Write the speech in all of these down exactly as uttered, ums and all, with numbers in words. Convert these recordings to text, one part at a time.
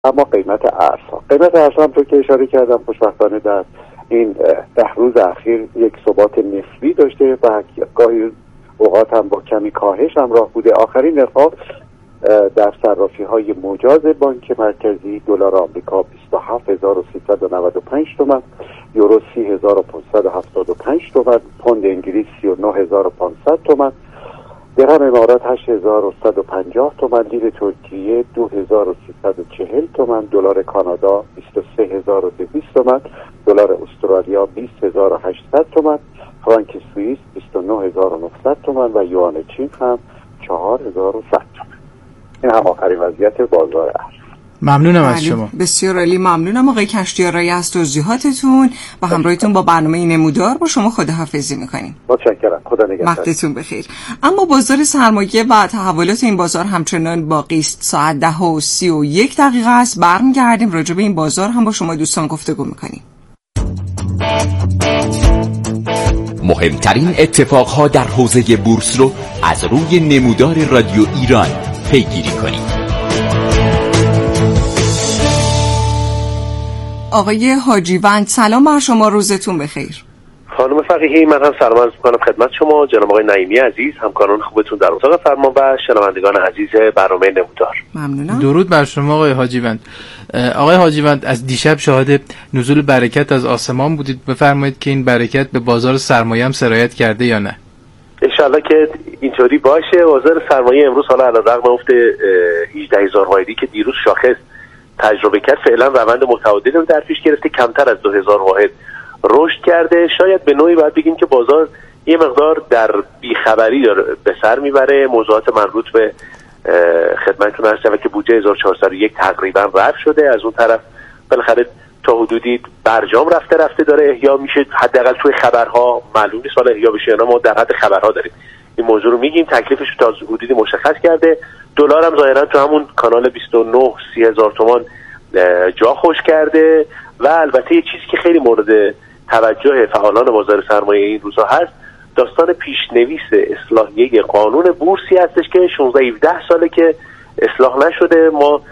اما قیمت ارزها قیمت ارزها هم تو که اشاره کردم خوشبختانه در این ده روز اخیر یک ثبات نسبی داشته و گاهی اوقات هم با کمی کاهش همراه بوده. آخرین نرخ‌ها در صرافی های مجاز بانک مرکزی دلار آمریکا بیست و هفت هزار و سیصد و نود و پنج تومان، یورو سی هزار و پانصد و هفتاد و پنج تومان، پوند انگلیس سی و نه هزار و پانصد تومان، درهم امارات هشت هزار و صد و پنجاه تومان، لیر ترکیه دو هزار و سیصد و چهل تومان، دلار کانادا بیست و سه هزار و دویست تومان، دلار استرالیا بیست هزار و هشتصد تومان، فرانک سوئیس بیست و نه هزار و نهصد تومان و یوان چین هم چهار هزار و صد تومان. این هم آخرین وضعیت بازار ارز. ممنونم از شما. بسیار عالی، ممنونم آقای کشتیارایی از توضیحاتتون و همراهیتون با برنامه نمودار. با شما خداحافظی میکنیم. متشکرم. خدا نگهدار. وقتتون بخیر. اما بازار سرمایه و تحولات این بازار همچنان باقی است. ساعت ده و سی و یک دقیقه است. برمیگردیم راجع به این بازار هم با شما دوستان گفتگو میکنیم. مهمترین اتفاقها در حوزه بورس رو از روی نمودار رادیو ایران پیگیری کنید. آقای حاجیوند سلام بر شما، روزتون بخیر. خانم فقیهی، من هم سلام عرض می‌کنم خدمت شما، جناب آقای نعیمی عزیز، همکاران خوبتون در اتاق فرمان و شنوندگان عزیز برنامه نمودار. ممنونم. درود بر شما آقای حاجیوند. آقای حاجیوند، از دیشب شاهد نزول برکت از آسمان بودید، بفرمایید که این برکت به بازار سرمایه هم سرایت کرده یا نه؟ انشالله که اینطوری باشه. بازار سرمایه امروز حالا علیرغم افت هجده هزار واحدی که دیروز شاخص تجربه کرد، فعلا روند متعادلی رو در پیش گرفته، کمتر از دو هزار واحد رشد کرده. شاید به نوعی باید بگیم که بازار یه مقدار در بیخبری داره به سر میبره. موضوعات مربوط به خدمتتون عرض شود که بودجه هزار و چهارصد و یک تقریبا رفع شده. از اون طرف بالاخره تا حدودی برجام رفته رفته داره احیا میشه، حداقل توی خبرها معلوم نیست حالا احیا بشه یا نه، ما در حد خبرها داریم این موضوع رو میگیم. تکلیفش تا حدودی مشخص کرده. دلار هم ظاهرا تو همون کانال بیست و نه سی هزار تومان جا خوش کرده. و البته یه چیزی که خیلی مورد توجه فعالان بازار سرمایه این روزها هست، داستان پیشنویس اصلاحیه قانون بورسی هستش که شانزده هفده ساله که اصلاح نشده. ما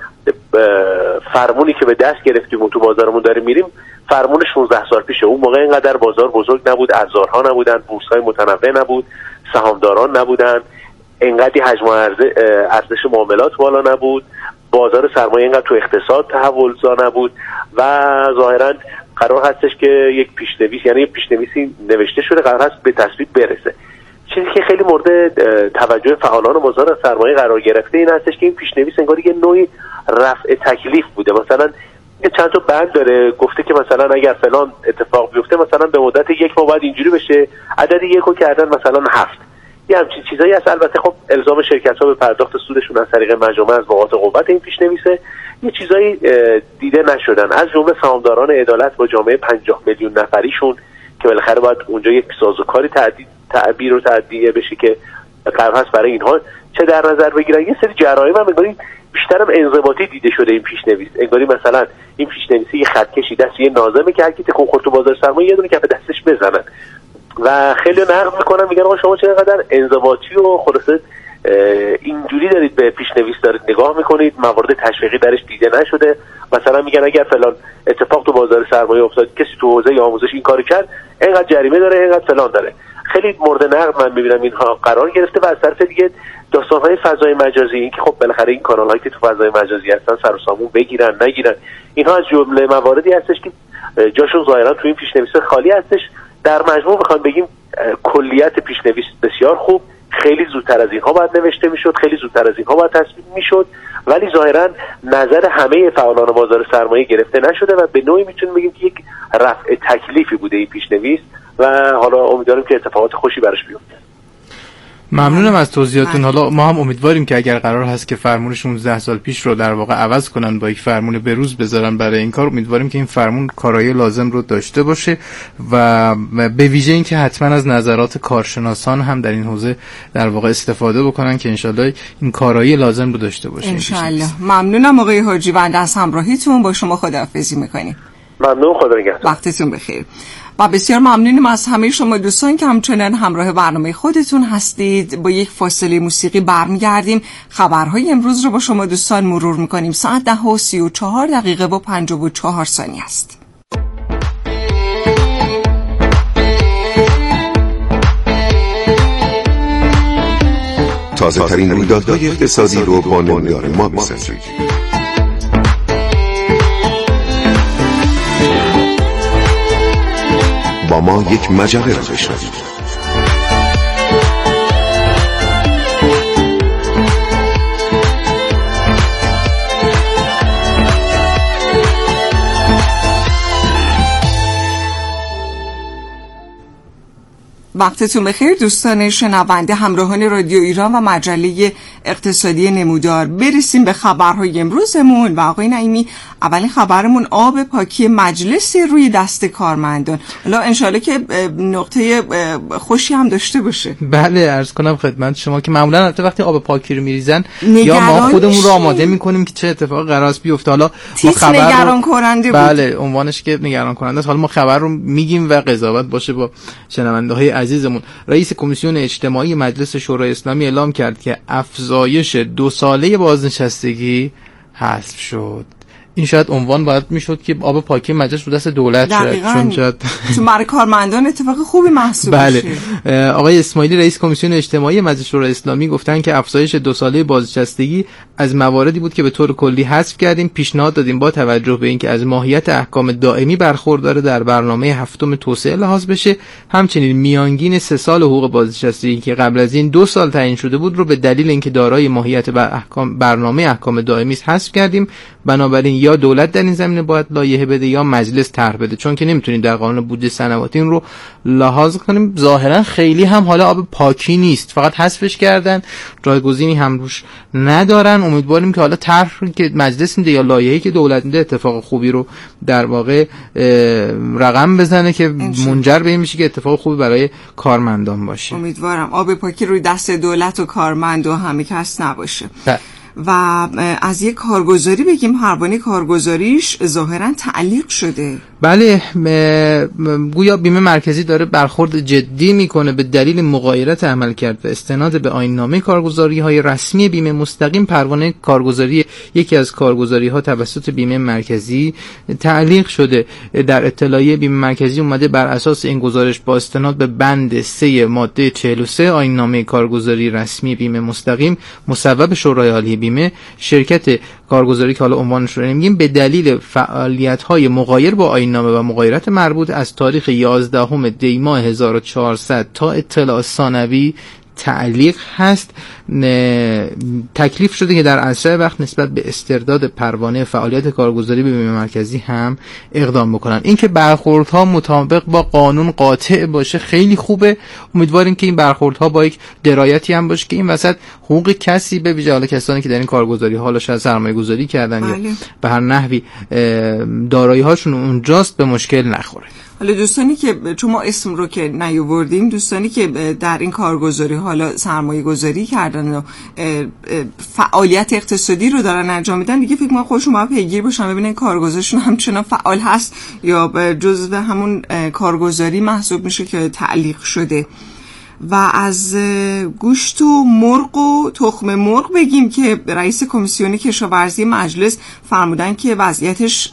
فرمونی که به دست گرفتیم و تو بازارمون داریم میریم فرمون شانزده سال پیشه. اون موقع اینقدر بازار بزرگ نبود، ابزارها نبودن، بورس‌های متنوع نبود، سهامداران نبودن، اینقدر حجم ارزش معاملات بالا نبود، بازار سرمایه اینقدر تو اقتصاد تحولزا نبود و ظاهرا قرار هستش که یک پیشنویس، یعنی یک پیشنویسی نوشته شده، قرار هست به تصویب برسه. چیزی که خیلی مورد توجه فعالان بازار سرمایه قرار گرفته این هستش که این پیشنویس انگار یه نوعی رفع تکلیف بوده. مثلا چند تا بند داره، گفته که مثلا اگر فلان اتفاق بیفته مثلا به مدت یک ماه بعد اینجوری بشه، عدد یکو کردن مثلا هفت. یه همچین چیزایی هست. البته خب الزام شرکت‌ها به پرداخت سودشون از طریق مجامع از نقاط قوت این پیشنویسه. یه چیزایی دیده نشدن، از جمله سهامداران عدالت با جامعه پنجاه میلیون نفریشون که بالاخره باید اونجا یک سازوکاری تعبیر و تعدیه بشه که قرار هست برای اینها چه در نظر بگیرن. یه سری جرایم هم انگاری بیشترم انضباطی دیده شده این پیشنویس. انگاری مثلا این پیشنویسی یه خط کشی دست یه ناظمه که هر کی تکون خورد تو بازار سرمایه یه دونه کف دستش بزنن و خیلی نقد میکنن، میگن آقا شما چقدر انضباطی و خلاصه اینجوری دارید به پیشنویس دارید نگاه میکنید، موارد تشویقی درش دیده نشده. مثلا میگن اگر فلان اتفاق تو بازار سرمایه افتاد، کسی تو حوزه آموزش این کارو کرد، اینقدر جریمه داره، اینقدر فلان داره. خیلی مورد نقد من میبینم اینها قرار گرفته. و از طرف دیگه داستان‌های فضای مجازی، این که خب بالاخره این کانال‌هایی که تو فضای مجازی هستن سر و سامون بگیرن نگیرن، اینها از جمله مواردی هستش که جاشون ظاهرا تو این پیشنویس خالی هستش. در مجموع بخوام بگیم کلیت پیشنویس بسیار خوب، خیلی زودتر از اینها باید نوشته میشد، خیلی زودتر از اینها باید تصویب میشد، ولی ظاهرا نظر همه فعالان بازار سرمایه گرفته نشده و به نوعی میتونیم بگیم که یک رفع تکلیفی بوده این پیشنویس و حالا امیدواریم که اتفاقات خوشی براش بیفته. ممنونم از توضیحاتون. حالا ما هم امیدواریم که اگر قرار هست که فرمون شانزده سال پیش رو در واقع عوض کنن با یک فرمون بروز بذارن برای این کار، امیدواریم که این فرمون کارایی لازم رو داشته باشه و به ویژه این که حتما از نظرات کارشناسان هم در این حوزه در واقع استفاده بکنن که انشالله این کارایی لازم رو داشته باشه انشالله. ممنونم آقای حاجیوند از همراهیتون. با شما خداحافظی میکنیم. ممنون، خدا نگهدار. وقتتون بخیر. و بسیار ممنونیم از همه شما دوستان که همچنان همراه برنامه خودتون هستید. با یک فاصله موسیقی برمیگردیم، خبرهای امروز رو با شما دوستان مرور میکنیم. ساعت ده و سی و چهار دقیقه و پنجاه و چهار ثانیه است. تازه ترین رویدادهای اقتصادی رو با نمودار ما بسنجید. با ما یک مجله را بشنوید. وقتتون بخیر دوستان شنونده همراهان رادیو ایران و مجله اقتصادی نمودار. برسیم به خبرهای امروزمون و آقای نعیمی، اولین خبرمون آب پاکی مجلس روی دست کارمندان. حالا انشالله که نقطه خوشی هم داشته باشه. بله عرض کنم خدمت شما که معمولا البته وقتی آب پاکی رو میریزن یا ما خودمون رو آماده میکنیم که چه اتفاقی قرار است بیفته. حالا ما خبر نگران کننده بود. بله عنوانش که نگران کننده است. حالا ما خبر رو میگیم و قضاوت باشه با شنونده‌های عزیزمون. رئیس کمیسیون اجتماعی مجلس شورای اسلامی اعلام کرد که افزایش دو ساله بازنشستگی حذف شد. این شاید عنوان باید میشد که آب پاکی مجلس رو دست دولت شد، چون شاید تو برای کارمندان اتفاق خوبی محسوب بله. بشه. آقای اسماعیلی رئیس کمیسیون اجتماعی مجلس شورای اسلامی گفتن که افزایش دو ساله بازنشستگی از مواردی بود که به طور کلی حذف کردیم. پیشنهاد دادیم با توجه به اینکه از ماهیت احکام دائمی برخوردار در برنامه هفتم توسعه لحاظ بشه. همچنین میانگین سه سال حقوق بازنشستگی که قبل از این دو سال تعیین شده بود رو به دلیل اینکه دارای ماهیت بر احکام برنامه احکام دائمی است حذف کردیم. بنابراین یا دولت در این زمینه باید لایحه بده یا مجلس طرح بده، چون که نمیتونیم در قانون بودجه سنواتی این رو لحاظ کنیم. ظاهرا خیلی هم حالا آب پاکی نیست، فقط حذفش کردن، جایگزینی هم روش ندارن. امیدواریم که حالا طرحی که مجلس میده یا لایحه‌ای که دولت میده اتفاق خوبی رو در واقع رقم بزنه که منجر به این میشه که اتفاق خوبی برای کارمندان باشه. امیدوارم آب پاکی روی دست دولت و کارمند و همه کس نباشه. ده. و از یک کارگزاری بگیم، پروانه کارگزاریش ظاهرا تعلیق شده. بله، گویا بیمه مرکزی داره برخورد جدی میکنه به دلیل مغایرت عملکرد و استناد به آیین‌نامه کارگزاری های رسمی بیمه مستقیم. پروانه کارگزاری یکی از کارگزاری ها توسط بیمه مرکزی تعلیق شده. در اطلاعیه بیمه مرکزی اومده بر اساس این گزارش با استناد به بند سه ماده چهل و سه آیین‌نامه کارگزاری رسمی بیمه مستقیم مصوب شورای عالی بیمه، شرکت کارگزاری که حالا عنوانش رو نمیگیم به دلیل فعالیت‌های مغایر با آیین‌نامه و مغایرت مربوط از تاریخ یازدهم دی ماه هزار و چهارصد تا اطلاع ثانوی تعلیق هست. تکلیف شده که در اسرع وقت نسبت به استرداد پروانه فعالیت کارگزاری به بیمه مرکزی هم اقدام بکنن. اینکه برخوردها مطابق با قانون قاطع باشه خیلی خوبه. امیدواریم که این برخوردها با یک درایتی هم باشه که این وسط حقوق کسی به ویژه حالا کسانی که در این کارگزاری حالا شاید سرمایه‌گذاری کردن بله. یا به هر نحوی دارایی هاشون اونجاست به مشکل نخوره. حالا دوستانی که چون ما اسم رو که نیاوردیم، دوستانی که در این کارگزاری حالا سرمایه گذاری کردن و فعالیت اقتصادی رو دارن انجام میدن، دیگه فکر کنم خودشون باید پیگیر باشن ببینن کارگزارشون همچنان فعال هست یا جزو همون کارگزاری محسوب میشه که تعلیق شده. و از گوشت و مرغ و تخم مرغ بگیم که رئیس کمیسیون کشاورزی مجلس فرمودن که وضعیتش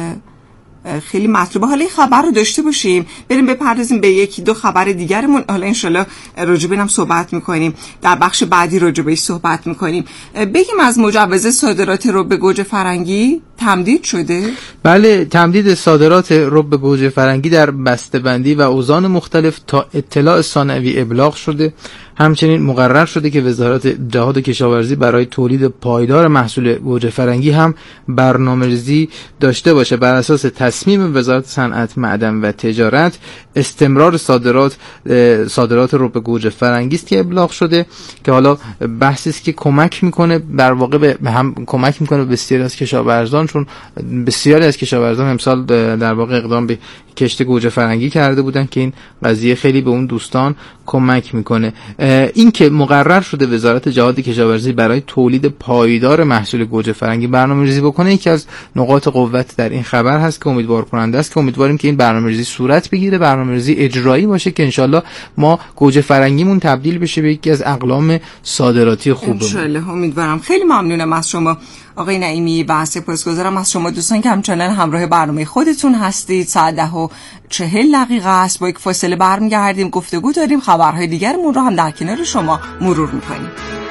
خیلی مطلوبه. حالا این خبر رو داشته باشیم، بریم بپردازیم به یکی دو خبر دیگرمون. حالا انشالله راجع به اینم صحبت میکنیم، در بخش بعدی راجع بهش صحبت میکنیم. بگیم از مجوز صادرات رب گوجه فرنگی تمدید شده؟ بله، تمدید صادرات رب گوجه فرنگی در بسته‌بندی و اوزان مختلف تا اطلاع ثانوی ابلاغ شده. همچنین مقرر شده که وزارت جهاد کشاورزی برای تولید پایدار محصول گوجه فرنگی هم برنامه‌ریزی داشته باشه. بر اساس تصمیم وزارت صنعت، معدن و تجارت استمرار صادرات صادرات رب گوجه فرنگی است که ابلاغ شده، که حالا بحثی است که کمک میکنه در واقع به هم کمک میکنه بسیاری از کشاورزان، چون بسیاری از کشاورزان امسال در واقع اقدام به کشت گوجه فرنگی کرده بودن که این قضیه خیلی به اون دوستان کمک میکنه. این که مقرر شده وزارت جهاد کشاورزی برای تولید پایدار محصول گوجه فرنگی برنامه‌ریزی بکنه، یکی از نقاط قوت در این خبر هست که امیدوار کننده است که امیدواریم که این برنامه‌ریزی صورت بگیره، برنامه‌ریزی اجرایی باشه که انشالله ما گوجه فرنگیمون تبدیل بشه به یکی از اقلام صادراتی خوبه. انشالله امیدوارم. خیلی ممنونم از شما آقای نعیمی و سپاسگزارم از شما دوستان که همچنان همراه برنامه خودتون هستید. ساعت ده و چهل دقیقه است. با یک فاصله برمیگردیم، گفتگو داریم، خبرهای دیگرمون رو هم در کنار شما مرور میکنیم.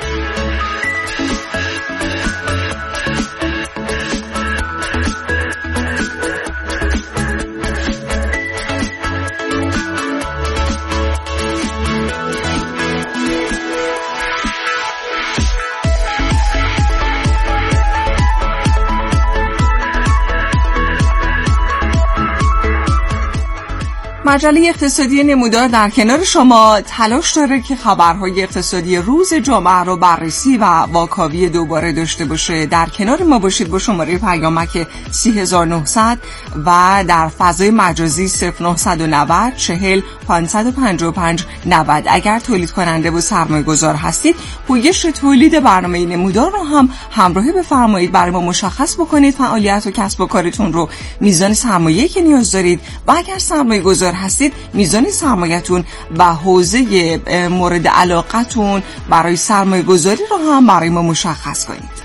مجله اقتصادی نمودار در کنار شما تلاش داره که خبرهای اقتصادی روز جمعه رو بررسی و واکاوی دوباره داشته باشه. در کنار ما باشید با شماره پیامک سی هزار و نهصد و در فضای مجازی صفر نه نه صفر چهل پانصد و پنجاه و پنج نود. اگر تولید کننده و سرمایه گذار هستید، پویش تولید برنامه نمودار رو هم همراهی بفرمایید. برای ما مشخص بکنید فعالیت و کسب و کارتون رو، میزان سرمایه‌ای که نیاز دارید و اگر سرمایه گذار هستید میزان سرمایه‌تون و حوزه مورد علاقتون برای سرمایه گذاری رو هم برای ما مشخص کنید.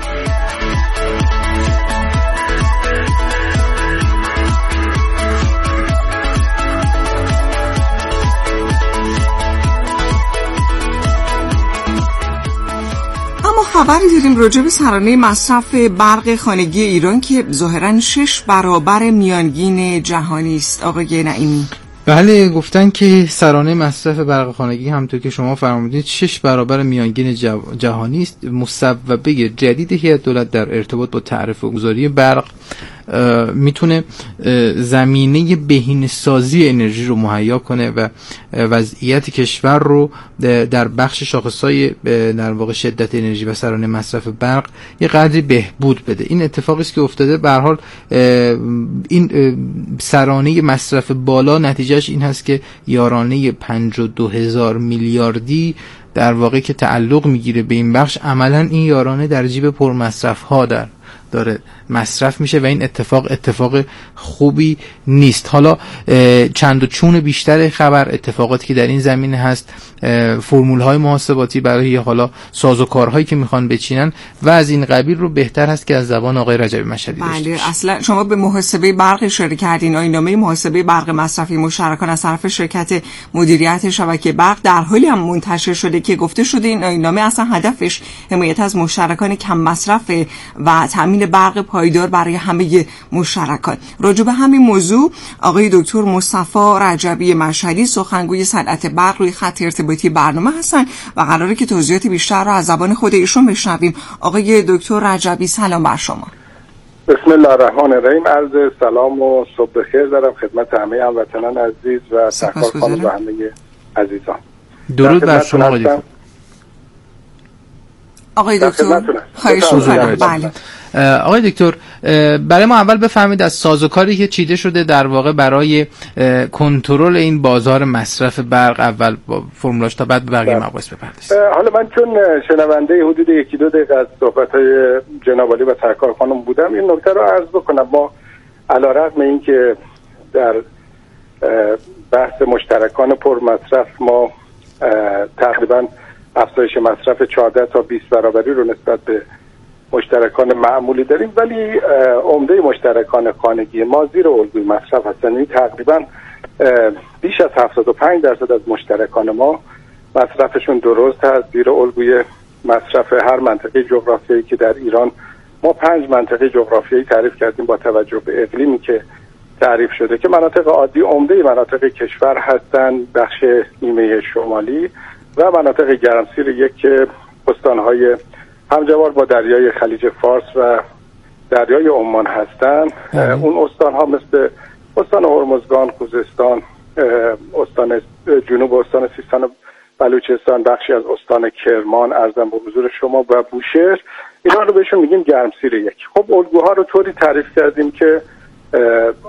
خبری داریم راجع به سرانه مصرف برق خانگی ایران که ظاهراً شش برابر میانگین جهانی است. آقای نعیمی، بله، گفتن که سرانه مصرف برق خانگی همونطور که شما فرمودید شش برابر میانگین جهانی است. مصوبه جدید هیئت دولت در ارتباط با تعرفه گذاری برق میتونه زمینه بهینه‌سازی انرژی رو مهیا کنه و وضعیت کشور رو در بخش شاخص‌های در واقع شدت انرژی و سرانه مصرف برق یه قدری بهبود بده. این اتفاقی است که افتاده. به هر حال این سرانه مصرف بالا نتیجهش این هست که یارانه پنجاه و دو هزار میلیاردی در واقع که تعلق میگیره به این بخش، عملاً این یارانه در جیب پرمصرف ها در داره مصرف میشه و این اتفاق اتفاق خوبی نیست. حالا چند و چون بیشتر خبر، اتفاقاتی که در این زمینه هست، فرمول های محاسباتی برای حالا سازوکارهایی که میخوان بچینن و از این قبیل رو بهتر هست که از زبان آقای رجبی مشهدی داشته باشیم. بله، اصلا شما به محاسبه برق اشاره کردین. آیین‌نامه محاسبه برق مصرفی مشترکان از طرف شرکت مدیریت شبکه برق در حالی هم منتشر شده که گفته شده این آیین‌نامه اصلا هدفش حمایت از مشترکان کم مصرف و تامین برق پایدار برای همه مشترکان. راجع به همین موضوع آقای دکتر مصطفی رجبی مشهدی سخنگوی صنعت برق روی خط ارتباطی برنامه هستن و قراره که توضیحات بیشتر رو از زبان خود ایشون بشنویم. آقای دکتر رجبی سلام بر شما. بسم الله الرحمن الرحیم. عرض سلام و صبح بخیر دارم خدمت همه هموطنان عزیز و سرکار خانم و همه عزیزان. درود بر شما آقای دکتر. آقای دکتر خواهش می‌کنم. بله آقای دکتر، برای ما اول بفهمید از سازوکاری که چیده شده در واقع برای کنترل این بازار مصرف برق، اول با فرمولاش تا بعد به بقیه مباحث بپردازید. حالا من چون شنونده حدود یکی دو دقیقه از صحبت‌های جناب عالی و سرکار خانم بودم، این نکته رو عرض بکنم. ما علیرغم اینکه در بحث مشترکان پر مصرف ما تقریبا افزایش مصرف چهارده تا بیست برابری رو نسبت به مشترکان معمولی داریم، ولی عمده مشترکان خانگی ما زیر الگوی مصرف هستند. یعنی تقریبا بیش از هفتاد و پنج درصد از مشترکان ما مصرفشون درست هست، زیر الگوی مصرف. هر منطقه جغرافیایی که در ایران ما پنج منطقه جغرافیایی تعریف کردیم با توجه به اقلیمی که تعریف شده که مناطق عادی عمده مناطق کشور هستند، بخش نیمه شمالی و مناطق گرمسیر یک استانهای همجوار با دریای خلیج فارس و دریای عمان هستند. اون استانها مثل استان هرمزگان، خوزستان، استان جنوب استان سیستان و بلوچستان، بخشی از استان کرمان، ارزم به حضور شما، و بوشهر، اینا رو بهشون میگیم گرمسیر یک. خب الگوها رو طوری تعریف کردیم که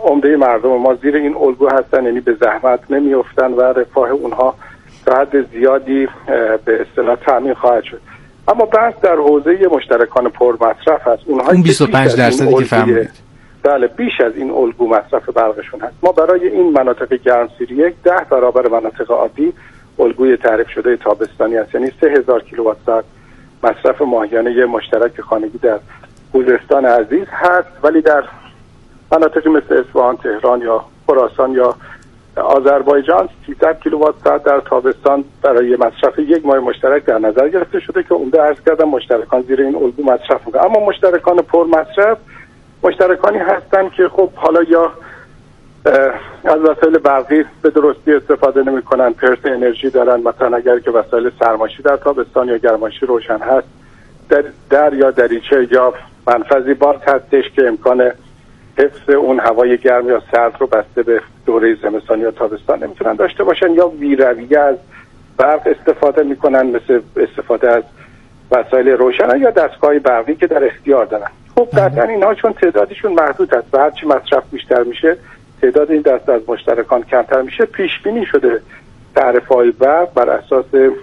عمده مردم ما زیر این الگو هستن، یعنی به زحمت نمیافتن و رفاه اونها تا حد زیادی به اصطلاح تامین خواهد شد. اما بحث در حوزه مشترکان پرمصرف هست، اونها اون بیست و پنج درصدی که فرمودید بله بیش از این الگو مصرف برقشون هست. ما برای این مناطق گرمسیری یک ده برابر مناطق عادی الگوی تعریف شده تابستانی است، یعنی سه هزار کیلووات ساعت مصرف ماهیانه مشترک خانگی در خوزستان عزیز هست، ولی در مناطقی مثل اصفهان، تهران یا خراسان یا آذربایجان سیصد کیلووات ساعت در تابستان برای مصرف یک ماه مشترک در نظر گرفته شده که عمده عرض کردم مشترکان زیر این الگو مصرف میکنن. اما مشترکان پر مصرف مشترکانی هستند که خب حالا یا از وسایل برقی به درستی استفاده نمی‌کنن، پرس انرژی دارن، مثلا اگر که وسایل سرماشی در تابستان یا گرماشی روشن هست، در, در یا دریچه یا منفذی باز هستش که امکان حفظ اون هوای گرم یا سرد رو بسته به دوره زمستان یا تابستان نمیتونن داشته باشن، یا بی‌رویه از برق استفاده میکنن، مثل استفاده از وسایل روشن یا دستگاه برقی که در اختیار دارن. خب قطعا اینها چون تعدادشون محدود است و هرچی مصرف بیشتر میشه تعداد این دسته از مشترکان کمتر میشه، پیش بینی شده تعرفه‌های برق بر اساس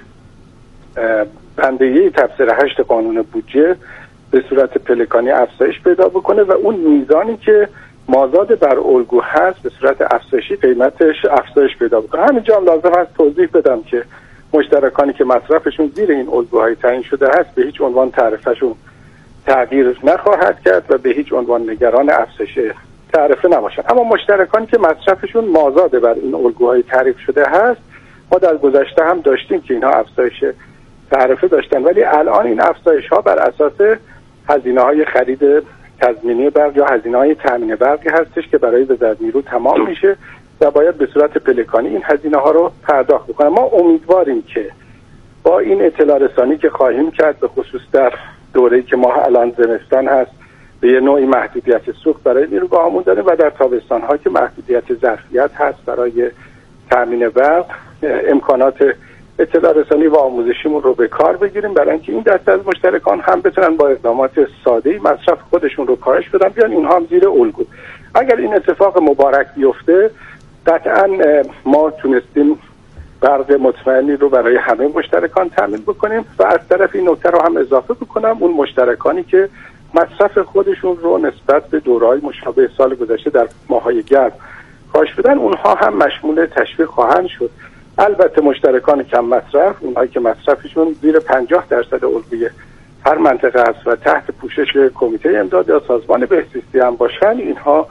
بنده‌ای تفسیر هشت قانون بودجه به صورت پلکانی افزایش پیدا بکنه و اون میزانی که مازاد بر الگو هست به صورت افزایشی قیمتش افزایش پیدا بکنه. همینجا هم لازم هست توضیح بدم که مشترکانی که مصرفشون زیر این الگوهای تعیین شده هست به هیچ عنوان تعرفه‌شون تغییر نخواهد کرد و به هیچ عنوان نگران افزایش تعرفه نباشن. اما مشترکانی که مصرفشون مازاد بر این الگوهای تعریف شده هست، ما در گذشته هم داشتیم که اینها افزایش تعرفه داشتن، ولی الان این افزایش ها بر اساس هزینه های خرید تضمینی برق یا هزینه های تامین برقی هستش که برای وزارت نیرو تمام میشه و باید به صورت پلکانی این هزینه ها رو پرداخت بکنن. ما امیدواریم که با این اطلاع رسانی که خواهیم کرد، به خصوص در دوره‌ای که ما الان زمستان هست به یه نوعی محدودیت سوخت برای نیروگاهمون داره و در تابستان ها که محدودیت ظرفیت هست برای تامین برق، امکانات اطلاع رسانی و آموزشیمون رو به کار بگیریم برای اینکه این دسته از مشترکان هم بتونن با اقدامات ساده‌ای مصرف خودشون رو کاهش بدن، بیان اینها هم زیر الگو. اگر این اتفاق مبارک بیفته قطعا ما تونستیم برق مطمئنی رو برای همه مشترکان تامین بکنیم و از طرف این نکته رو هم اضافه بکنم، اون مشترکانی که مصرف خودشون رو نسبت به دوره‌های مشابه سال گذشته در ماه‌های گرم کاهش بدن، اونها هم مشمول تشویق خواهند شد. البته مشترکان کم مصرف، اونهایی که مصرفشون زیر پنجاه درصد الگوی هر منطقه است و تحت پوشش کمیته امداد یا سازمان بهزیستی هم باشن، اینها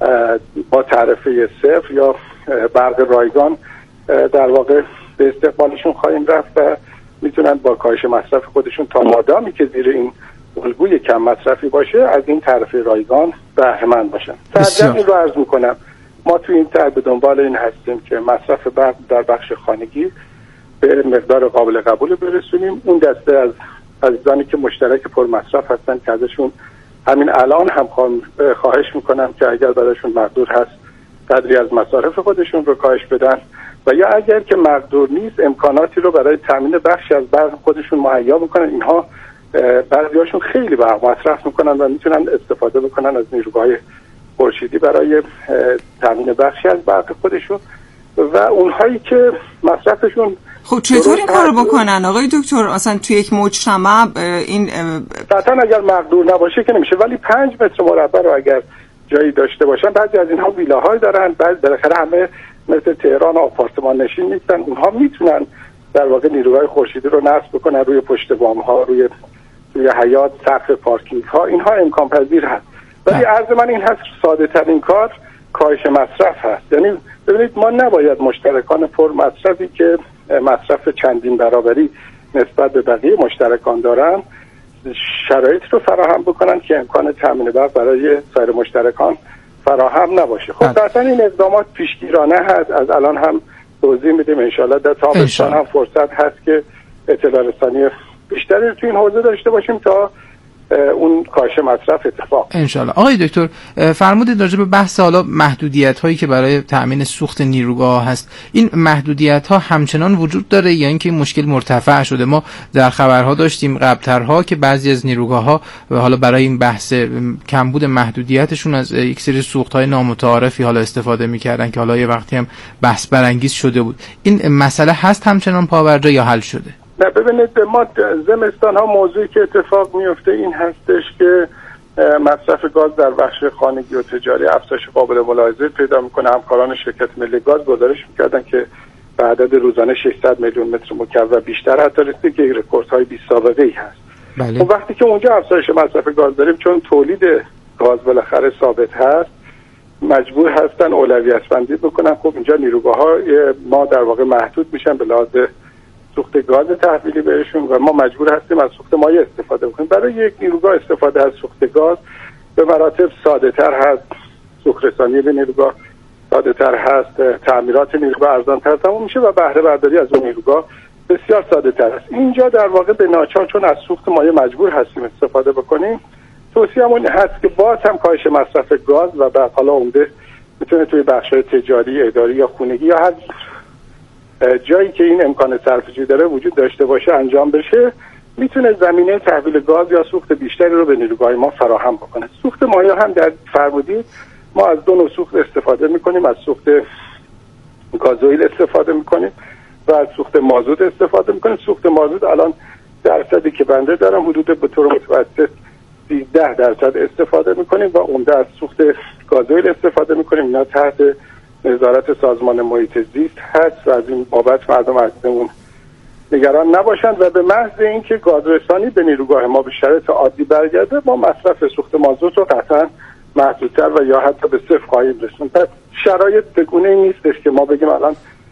با تعرفه صفر یا برق رایگان در واقع به استقبالشون خواهیم رفت و میتونن با کاهش مصرف خودشون تا مادامی که زیر این الگوی کم مصرفی باشه از این تعرفه رایگان بهره‌مند باشن. ترجمه این رو عرض میکنم، ما توی این طرح به دنبال این هستیم که مصرف برق در بخش خانگی به مقدار قابل قبول برسونیم. اون دسته از عزیزانی که مشترک پر مصرف هستن که ازشون همین الان هم خواهش میکنم که اگر برایشون مقدور هست قدری از مصارف خودشون رو کاهش بدن و یا اگر که مقدور نیست امکاناتی رو برای تامین بخشی از برق خودشون مهیا بکنن. اینها بعضیاشون خیلی برق مصرف میکنن و میتونن استفاده بکنن از نیروگاه‌های خورشیدی برای تامین بخشی از برق خودشون و اونهایی که مصرفشون خب چطور این کارو بکنن آقای دکتر؟ اصلا توی یک مجتمع این قطعا اگر مقدور نباشه که نمیشه، ولی پنج متر مربع رو اگر جایی داشته باشن، بعضی از اینها ویلاهای دارن، بعضی بالاخره همه مثل تهران آپارتمان نشین نیستن، اونها میتونن در واقع نیروهای خورشیدی رو نصب بکنن روی پشت بام ها، روی روی حیاط، سقف پارکینگ ها، اینها امکان پذیر هست. ولی عرض من این هست ساده ترین کار کاهش مصرف هست. یعنی ببینید ما نباید مشترکان پر مصرفی که مصرف چندین برابری نسبت به بقیه مشترکان دارن شرایط رو فراهم بکنن که امکان تامین برق برای سایر مشترکان فراهم نباشه. خب قطعا این اقدامات پیشگیرانه هست، از الان هم توضیح میدیم، انشالله در تابستان هم فرصت هست که اطلاع رسانی بیشتری تو این حوزه داشته باشیم تا اون کاهش مصرف اتفاق. انشالله. آقای دکتر فرمودید راجع به بحث حالا محدودیت هایی که برای تأمین سوخت نیروگاه هست، این محدودیت ها همچنان وجود داره یا اینکه این مشکل مرتفع شده؟ ما در خبرها داشتیم قبلترها که بعضی از نیروگاه ها حالا برای این بحث کمبود محدودیتشون از یک سری سوخت های نامتعارفی حالا استفاده میکردن که حالا یه وقتی هم بحث برانگیز شده بود. این مسئله هست همچنان پاورجا یا حل شده؟ نه ببینید، ما زمستان ها موضوعی که اتفاق میفته این هستش که مصرف گاز در بخش خانگی و تجاری افزایش قابل ملاحظه پیدا میکنه. همکاران شرکت ملی گاز گزارش میکردن که به عدد روزانه ششصد میلیون متر مکعب و بیشتر حتی رسیده که رکوردهای بی سابقه ای هست. بله. و وقتی که اونجا افزایش مصرف گاز داریم، چون تولید گاز بالاخره ثابت هست، مجبور هستن اولویت بندی بکنن. خب اینجا نیروگاه ها ما در واقع محدود میشن به لحاظ سوخت گاز تحویلی بهشون و ما مجبور هستیم از سوخت مایع استفاده بکنیم. برای یک نیروگاه استفاده از سوخت گاز به مراتب ساده تر هست، سوخت رسانی به نیروگاه ساده تر هست، تعمیرات نیروگاه ارزان تر تموم میشه و بهره برداری از اون نیروگاه بسیار ساده تر است. اینجا در واقع به ناچار چون از سوخت مایع مجبور هستیم استفاده بکنیم، توصیه‌مون هست که باز هم کاهش مصرف گاز و بعد حالا عمده میتونه توی بخش‌های تجاری، اداری یا خونگی یا هر جایی که این امکان صرفه‌جویی داره وجود داشته باشه انجام بشه، میتونه زمینه تحویل گاز یا سوخت بیشتری رو به نیروگاه ما فراهم بکنه. سوخت مایع هم در فرمودید ما از دو نوع سوخت استفاده میکنیم، از سوخت گازوئیل استفاده میکنیم و از سوخت مازوت استفاده میکنیم. سوخت مازوت الان درصدی که بنده دارم حدود به طور متوسط سیزده درصد استفاده میکنیم و عمده از سوخت گازوئیل استفاده میکنیم. اینا تحت نظارت سازمان محیط زیست هست و از این بابت مردم عزیزمون نگران نباشند و به محض اینکه گازرسانی به نیروگاه ما به شرایط عادی برگرده، ما مصرف سوخت مازوت رو قطعا محدودتر و یا حتی به صفر خواهیم رسوند. پس شرایط بگونه نیستش که ما بگیم الان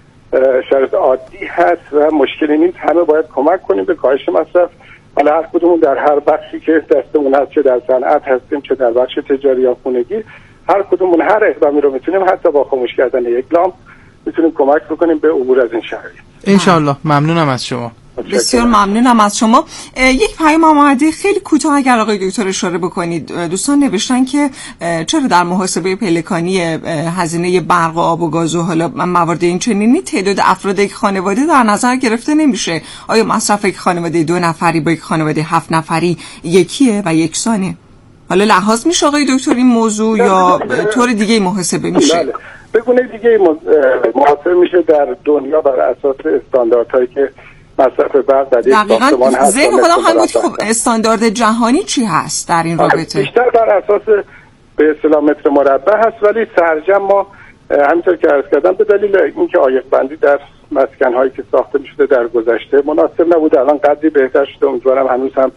شرایط عادی هست و مشکلی نیست، همه باید کمک کنیم به کاهش مصرف. حالا هر کدومون در هر بخشی که دستمون هست، چه در صنعت هستیم چه در بخش تجاری یا خونگی، هر کدومون هر اقدامی رو میتونیم حتی با خاموش کردن یک لامپ میتونیم کمک بکنیم به عبور از این شرایط. انشالله. ممنونم از شما. بسیار ممنونم از شما. یک پیام آمده خیلی کوتاه اگر آقای دکتر اشاره بکنید. دوستان نوشتن که چرا در محاسبه پلکانی هزینه برق و آب و گاز و حالا موارد این چنینی تعداد افراد یک خانواده در نظر گرفته نمیشه؟ آیا مصرف یک خانواده دو نفری با یک خانواده هفت نفری یکیه و یکسانه؟ حالا لحاظ میشه آقای دکتر این موضوع یا طور دیگه محاسبه میشه؟ بله. به گونه دیگه محاسبه میشه در دنیا بر اساس استانداردهایی که مصرف برق در یک ساختمان هست. ذهن خودم هم بود خب استاندارد جهانی چی هست در این رابطه؟ بیشتر بر اساس به اصطلاح متر مربع هست، ولی سرجم ما همینطور که عرض کردم به دلیل اینکه عایق بندی در مسکن هایی که ساخته میشده در گذشته مناسب نبود، الان قدری بهتر شده، امیدوارم هنوز هم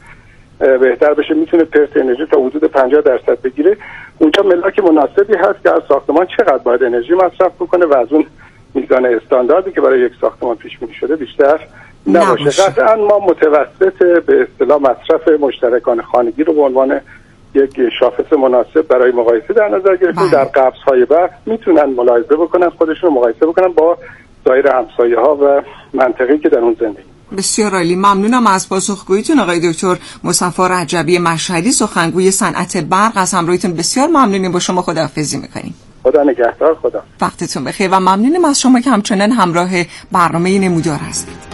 بهتر بشه، میتونه پرت انرژی تا حدود پنجاه درصد بگیره. اونجا ملاک مناسبی هست که از ساختمان چقدر باید انرژی مصرف بکنه و از اون میزان استانداردی که برای یک ساختمان پیش بینی شده بیشتر نباشه. قطعا ما متوسط به اصطلاح مصرف مشترکان خانگی رو به عنوان یک شاخص مناسب برای مقایسه در نظر گرفتیم. در قبض‌های برق میتونن ملاحظه بکنن، خودشون رو مقایسه بکنن با سایر همسایه‌ها و منطقه‌ای که در اون زندگی. بسیار عالی. ممنونم از پاسخگوییتون آقای دکتر مصطفی رجبی مشهدی، سخنگوی صنعت برق. از همراهیتون بسیار ممنونیم. با شما خداحافظی می‌کنیم. خدا نگهدار. خدا. وقتتون بخیر و ممنونیم از شما که همچنان همراه برنامه نمودار هستید.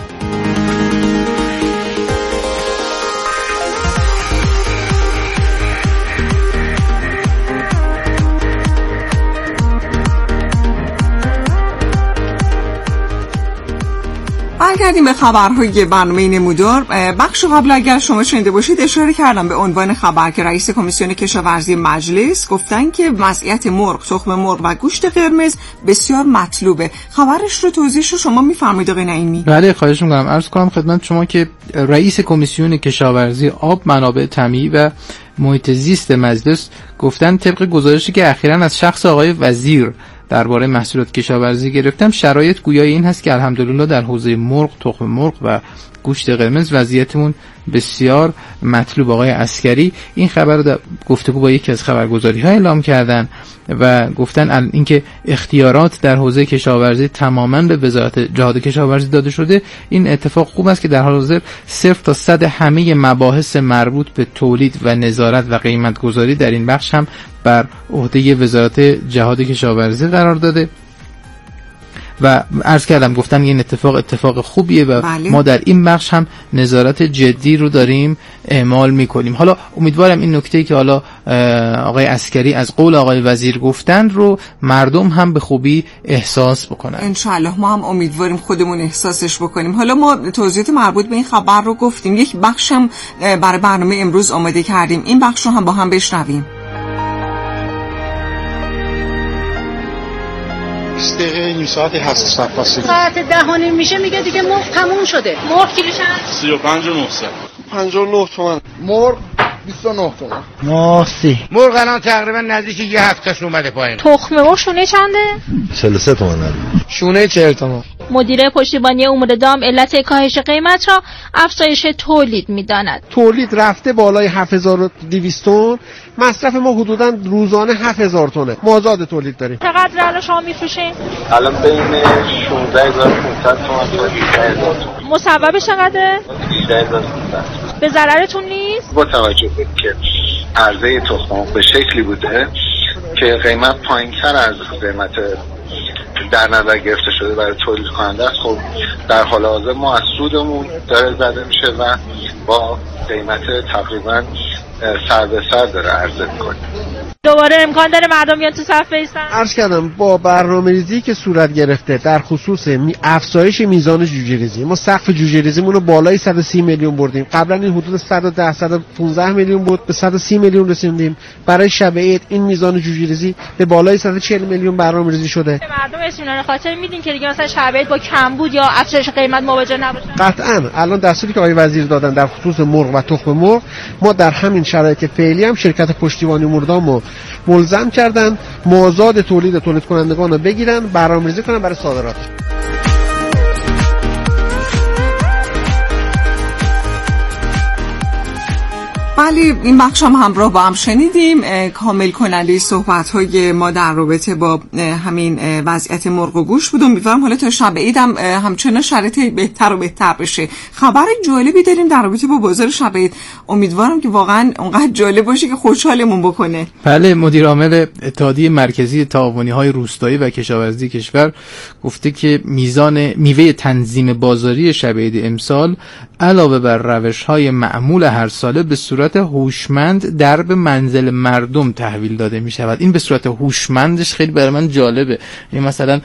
برگردیم به خبرهای برنامه نمودار. بخش قبل اگر شما شنیده باشید اشاره کردم به عنوان خبر که رئیس کمیسیون کشاورزی مجلس گفتن که وضعیت مرغ، تخم مرغ و گوشت قرمز بسیار مطلوبه. خبرش رو توضیحش رو شما میفرمایید آقای نعیمی؟ بله خواهش می‌کنم. عرض کنم خدمت شما که رئیس کمیسیون کشاورزی، آب، منابع طبیعی و محیط زیست مجلس گفتن طبق گزارشی که اخیراً از شخص آقای وزیر درباره محصولات کشاورزی گرفتم، شرایط گویای این هست که الحمدلله در حوزه مرغ، تخم مرغ و گوشت قرمز وضعیتمون بسیار مطلوب. آقای عسکری این خبر رو گفتگو با یکی از خبرگزاری‌ها اعلام کردن و گفتن اینکه اختیارات در حوزه کشاورزی تماماً به وزارت جهاد کشاورزی داده شده. این اتفاق خوب است که در حال حاضر صفر تا صد همه مباحث مربوط به تولید و نظارت و قیمت‌گذاری در این بخش هم بر عهده وزارت جهاد کشاورزی قرار داده و عرض کردم گفتن این اتفاق اتفاق خوبیه و بله. ما در این بخش هم نظارت جدی رو داریم اعمال میکنیم. حالا امیدوارم این نکته‌ای که حالا آقای عسکری از قول آقای وزیر گفتن رو مردم هم به خوبی احساس بکنن. انشالله ما هم امیدواریم خودمون احساسش بکنیم. حالا ما توضیحات مربوط به این خبر رو گفتیم، یک بخش هم برای برنامه امروز آماده کردیم، این بخش رو هم با هم بشنویم. دقیقه نیم ساعتی هست صفاسی. ساعت ده و نیم میشه میگه دیگه مرغ تموم شده. مرغ کیلو چند؟ سی و پنج و نهصد. پنجاه و نه تومن. مرغ بیست و نه تومن. ماسی. مرغ الان تقریبا نزدیک یه هفتهش اومده پایین. تخم مرغ شونه چنده؟ چهل و سه تومن. شونه چهل تومن. مدیر پشتیبانی امور دام علت کاهش قیمت را افزایش تولید می‌داند. تولید رفته بالای هفت هزار و دویست تن، مصرف ما حدوداً روزانه هفت هزار تنه. ما آزاد تولید داریم. چقدر الان شما می‌فروشین؟ الان بین شانزده هزار و پانصد تومان تا هجده هزار تومان. مصوبش چقدره؟ هجده هزار و پانصد. به ضررتون نیست؟ با توجه به که عرضه تخم به شکلی بوده که قیمت پایین‌تر از قیمت در نظر گرفته شده برای تولید کننده است، خب در حال حاضر ما از سودمون داره زده میشه و با قیمت تقریبا سر به سر داره عرضه میکنه. دوباره امکان داره مردم بیان تو صف بیستن؟ عرض کردم با برنامه‌ریزی که صورت گرفته در خصوص می افزایش میزان جوجه ریزی، ما سقف جوجه ریزیمون رو بالای صد و سی میلیون بردیم. قبلا این حدود صد و ده صد و پانزده میلیون بود، به صد و سی میلیون رسیدیم. برای شب عید این میزان جوجه ریزی به بالای صد و چهل میلیون برنامه‌ریزی شده. مردم اطمینان خاطر میدین که دیگه مثلا شب عید با کمبود یا افزایش قیمت مواجه نباشن؟ قطعاً الان دستوری که آقای وزیر دادن در خصوص مرغ و تخم مرغ، ما در همین شرایط فعلی هم شرکت پشتیبانی امور دام ملزم کردن مازاد تولید تولید کنندگان رو بگیرن، برنامه‌ریزی کنن برای صادرات. بله، این بخش هم همراه با هم شنیدیم کامل کننده صحبت‌های ما در رابطه با همین وضعیت مرغ و گوشت بود. امیدوارم حالا تا شب عید هم همچنان شرایط بهتر و بهتر بشه. خبر جالبی داریم در رابطه با بازار شب عید، امیدوارم که واقعا اونقدر جالب باشه که خوشحالمون بکنه. بله، مدیر عامل اتحادیه مرکزی تعاونی‌های روستایی و کشاورزی کشور گفته که میزان میوه تنظیم بازاری شب عید امسال علاوه بر روش‌های معمول هر ساله به صورت هوشمند در به منزل مردم تحویل داده می شود. این به صورت هوشمندش خیلی برای من جالبه. این مثلا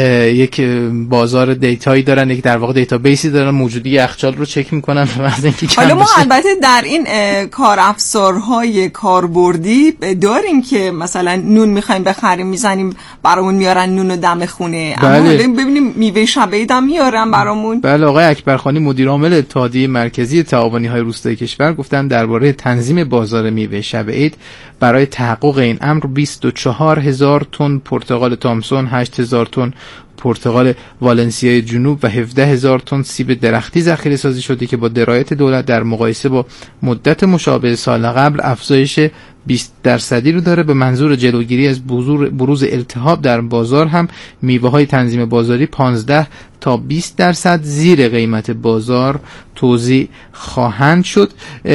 یک بازار دیتایی دارن، یک در واقع دیتابیسی دارن، موجودی یخچال رو چک میکنن و بعد اینکه حالا ما البته در این کار افزارهای کاربردی داریم که مثلا نون میخوایم بخریم میزنیم برامون میارن نون و دم خونه. بله. اما حالا ببینیم میوه شب عید هم میارن برامون. بله، آقای اکبرخانی مدیر عامل اتحادیه مرکزی تعاونی‌های روستایی کشور گفتن درباره تنظیم بازار میوه شب عید برای تحقق این امر بیست و چهار هزار تن پرتقال تامسون، هشت هزار تن پرتقال والنسیای جنوب و هفده هزار تن سیب درختی ذخیره سازی شده که با درایت دولت در مقایسه با مدت مشابه سال قبل افزایش بیست درصدی رو داره. به منظور جلوگیری از بروز التهاب در بازار هم میوه‌های تنظیم بازاری پانزده تا بیست درصد زیر قیمت بازار توزیع خواهند شد.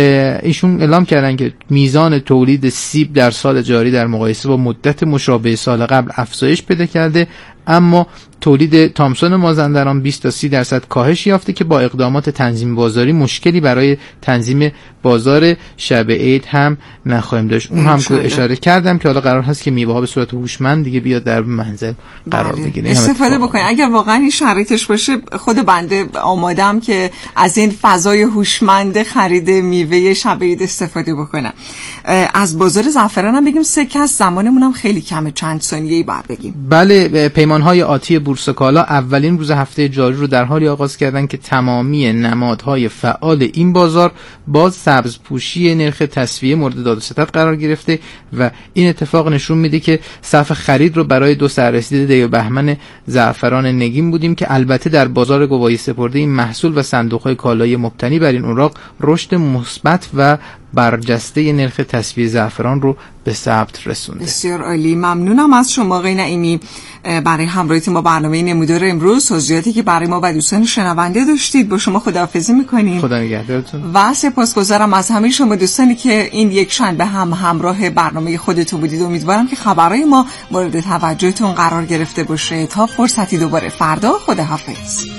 ایشون اعلام کردن که میزان تولید سیب در سال جاری در مقایسه با مدت مشابه سال قبل افزایش پیدا کرده، اما تولید تامسون مازندران بیست تا سی درصد کاهش یافته که با اقدامات تنظیم بازاری مشکلی برای تنظیم بازار شب عید هم نخواهیم داشت. اون هم که اشاره کردم که حالا قرار هست که میوه ها به صورت هوشمند دیگه بیاد در منزل قرار بگیره، استفاده بکنید. اگر واقعا این شرایطش باشه خود بنده آمادم که از این فضای هوشمند خرید میوه شب عید استفاده بکنم. از بازار زعفران هم بگیم سکه از زمانمون هم خیلی کمه، چند ثانیه‌ای بعد بگیم. بله، پیمان‌های آتی بورس کالا اولین روز هفته جاری رو در حالی آغاز کردن که تمامی نمادهای فعال این بازار باز سبز پوشی نرخ تسویه مورد داد و ستد قرار گرفته و این اتفاق نشون میده که صف خرید رو برای دو سررسید دی و بهمن زعفران نگین بودیم که البته در بازار گواهی سپرده این محصول و صندوق‌های کالایی مبتنی بر این اوراق رشد مثبت و برجسته نرخ تسویه زعفران رو به ثبت رسونده. بسیار عالی، ممنونم از شما آقای نعیمی برای همراهیتون با برنامه نمودار امروز، توضیحاتی که برای ما و دوستان شنونده داشتید. با شما خداحافظی می‌کنیم. خدا نگهدارتون. و سپاسگزارم از همه شما دوستانی که این یک شنبه هم همراه برنامه خودتون بودید. امیدوارم که خبرهای ما مورد توجهتون قرار گرفته باشه. تا فرصتی دوباره فردا، خداحافظ.